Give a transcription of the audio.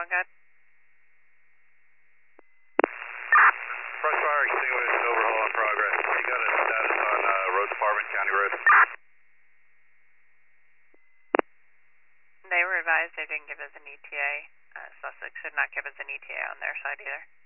one good. Brush fire extinguished, overhaul in progress. You got a status on road department, county road? They were advised they didn't give us an ETA. Sussex did not give us an ETA on their side either.